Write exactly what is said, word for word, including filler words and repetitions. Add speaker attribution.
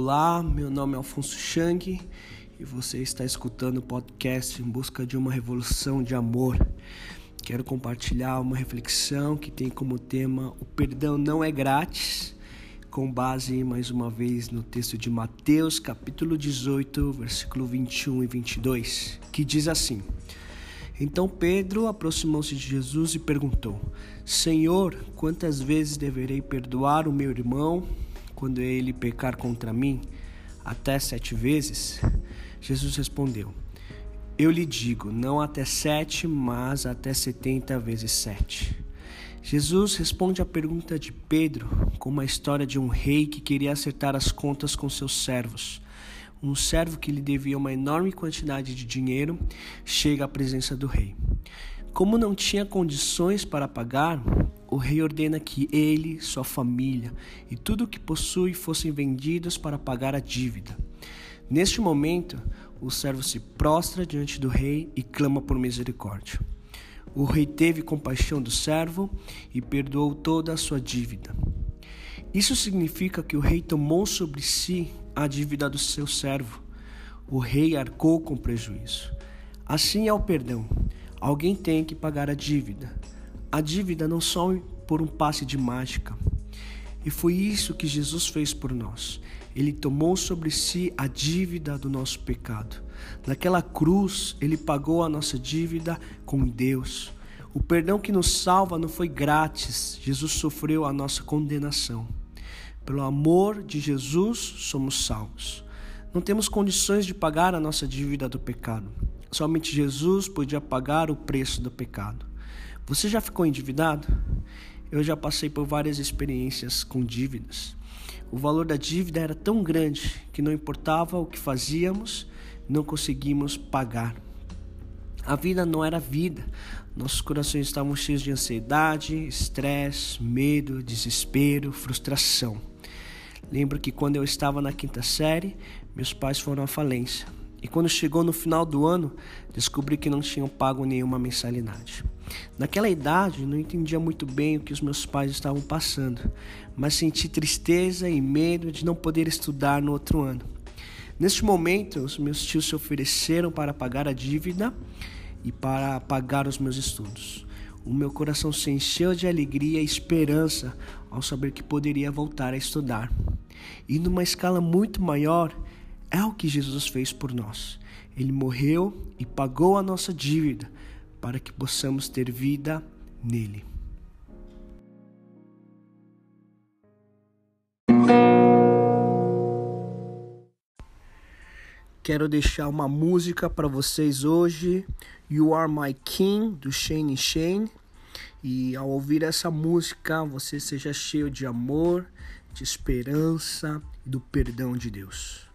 Speaker 1: Olá, meu nome é Alfonso Chang e você está escutando o podcast Em Busca de uma Revolução de Amor. Quero compartilhar uma reflexão que tem como tema o perdão não é grátis, com base mais uma vez no texto de Mateus capítulo dezoito, versículo vinte e um e vinte e dois, que diz assim: Então Pedro aproximou-se de Jesus e perguntou: Senhor, quantas vezes deverei perdoar o meu irmão quando ele pecar contra mim? Até sete vezes? Jesus respondeu: Eu lhe digo, não até sete, mas até setenta vezes sete. Jesus responde à pergunta de Pedro com uma história de um rei que queria acertar as contas com seus servos. Um servo que lhe devia uma enorme quantidade de dinheiro chega à presença do rei. Como não tinha condições para pagar, o rei ordena que ele, sua família e tudo o que possui fossem vendidos para pagar a dívida. Neste momento, o servo se prostra diante do rei e clama por misericórdia. O rei teve compaixão do servo e perdoou toda a sua dívida. Isso significa que o rei tomou sobre si a dívida do seu servo. O rei arcou com prejuízo. Assim é o perdão. Alguém tem que pagar a dívida. A dívida não some por um passe de mágica. E foi isso que Jesus fez por nós. Ele tomou sobre si a dívida do nosso pecado. Naquela cruz, ele pagou a nossa dívida com Deus. O perdão que nos salva não foi grátis. Jesus sofreu a nossa condenação. Pelo amor de Jesus, somos salvos. Não temos condições de pagar a nossa dívida do pecado. Somente Jesus podia pagar o preço do pecado. Você já ficou endividado? Eu já passei por várias experiências com dívidas. O valor da dívida era tão grande que não importava o que fazíamos, não conseguimos pagar. A vida não era vida. Nossos corações estavam cheios de ansiedade, estresse, medo, desespero, frustração. Lembro que quando eu estava na quinta série, meus pais foram à falência. E quando chegou no final do ano, descobri que não tinham pago nenhuma mensalidade. Naquela idade, não entendia muito bem o que os meus pais estavam passando, mas senti tristeza e medo de não poder estudar no outro ano. Neste momento, os meus tios se ofereceram para pagar a dívida e para pagar os meus estudos. O meu coração se encheu de alegria e esperança ao saber que poderia voltar a estudar. E numa escala muito maior, é o que Jesus fez por nós. Ele morreu e pagou a nossa dívida para que possamos ter vida nele. Quero deixar uma música para vocês hoje, You Are My King, do Shane Shane. E ao ouvir essa música, você seja cheio de amor, de esperança e do perdão de Deus.